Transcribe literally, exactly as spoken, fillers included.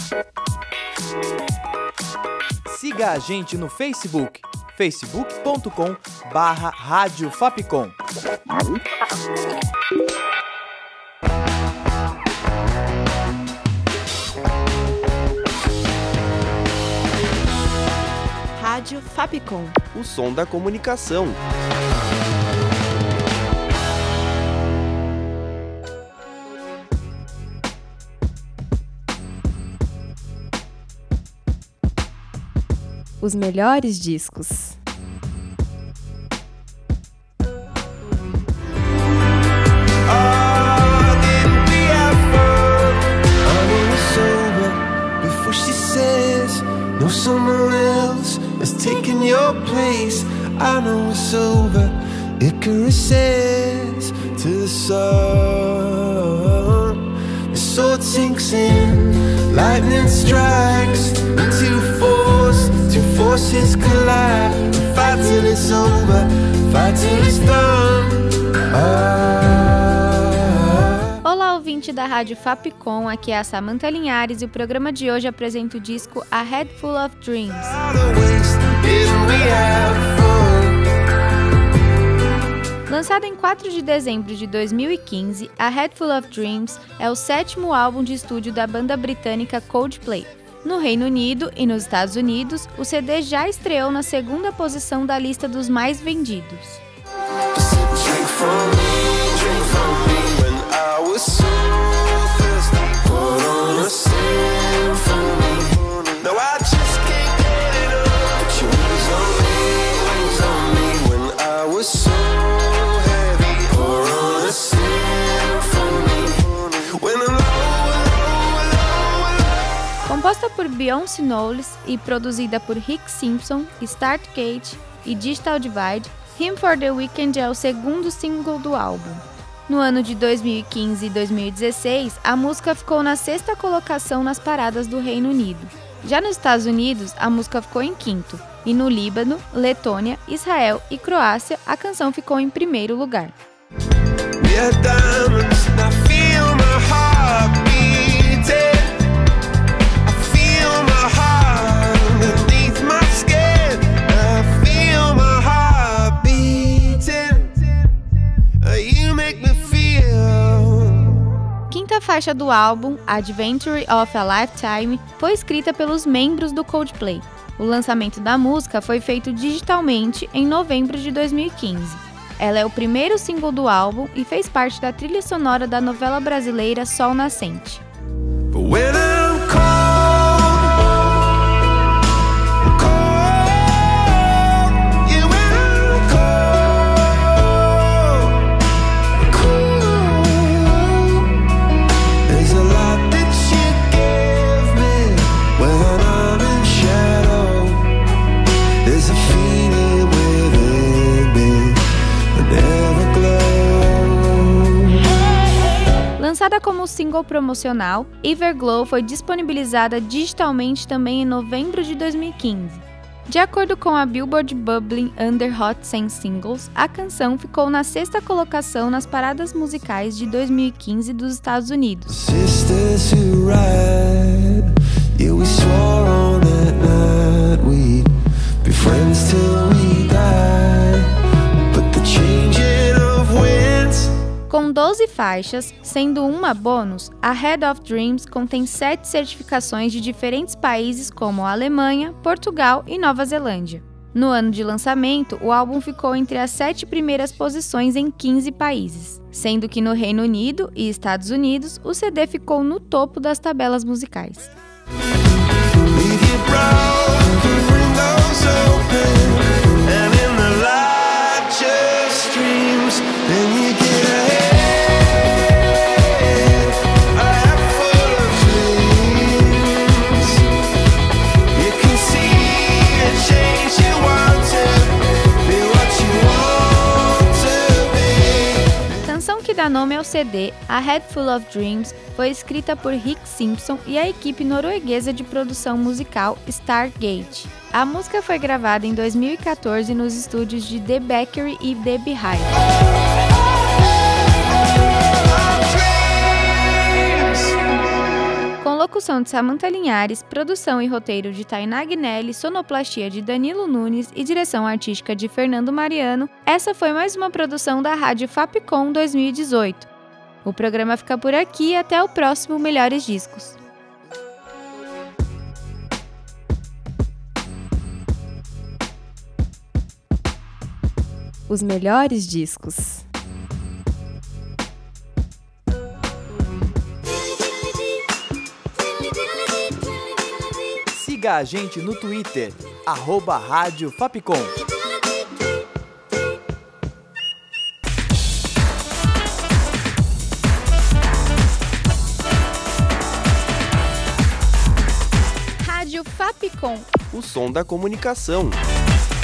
Siga a gente no Facebook, facebook ponto com barra Rádio Fapcom. Rádio Fapcom, o som da comunicação. Os melhores discos. Someone else has taken your place. I know it's over. Icarus says to the sun. The sword sinks in, lightning strikes. Two forces, two forces collide. Fight till it's over, fight till it's done. Ah. Olá, ouvinte da Rádio Fapcom, aqui é a Samantha Linhares e o programa de hoje apresenta o disco A Head Full of Dreams. Lançado em quatro de dezembro de dois mil e quinze, A Head Full of Dreams é o sétimo álbum de estúdio da banda britânica Coldplay. No Reino Unido e nos Estados Unidos, o C D já estreou na segunda posição da lista dos mais vendidos. Composta por Beyoncé Knowles e produzida por Rick Simpson, Startgate e Digital Divide, Hymn for the Weekend é o segundo single do álbum. No ano de dois mil e quinze e dois mil e dezesseis, a música ficou na sexta colocação nas paradas do Reino Unido. Já nos Estados Unidos, a música ficou em quinto, e no Líbano, Letônia, Israel e Croácia, a canção ficou em primeiro lugar. A faixa do álbum, Adventure of a Lifetime, foi escrita pelos membros do Coldplay. O lançamento da música foi feito digitalmente em novembro de dois mil e quinze. Ela é o primeiro single do álbum e fez parte da trilha sonora da novela brasileira Sol Nascente. Lançada como single promocional, Everglow foi disponibilizada digitalmente também em novembro de dois mil e quinze. De acordo com a Billboard Bubbling Under Hot cem Singles, a canção ficou na sexta colocação nas paradas musicais de dois mil e quinze dos Estados Unidos. Com doze faixas, sendo uma bônus, a Head of Dreams contém sete certificações de diferentes países como Alemanha, Portugal e Nova Zelândia. No ano de lançamento, o álbum ficou entre as sete primeiras posições em quinze países, sendo que no Reino Unido e Estados Unidos, o C D ficou no topo das tabelas musicais. Que dá nome ao C D, A Head Full of Dreams foi escrita por Rick Simpson e a equipe norueguesa de produção musical Stargate. A música foi gravada em dois mil e quatorze nos estúdios de The Bakery e The Beehive. Com locução de Samantha Linhares, produção e roteiro de Tainá Guinelli, sonoplastia de Danilo Nunes e direção artística de Fernando Mariano, essa foi mais uma produção da Rádio Fapcom dois mil e dezoito. O programa fica por aqui e até o próximo Melhores Discos. Os melhores discos. Siga a gente no Twitter, arroba Rádio Fapcom. Rádio Fapcom. O som da comunicação.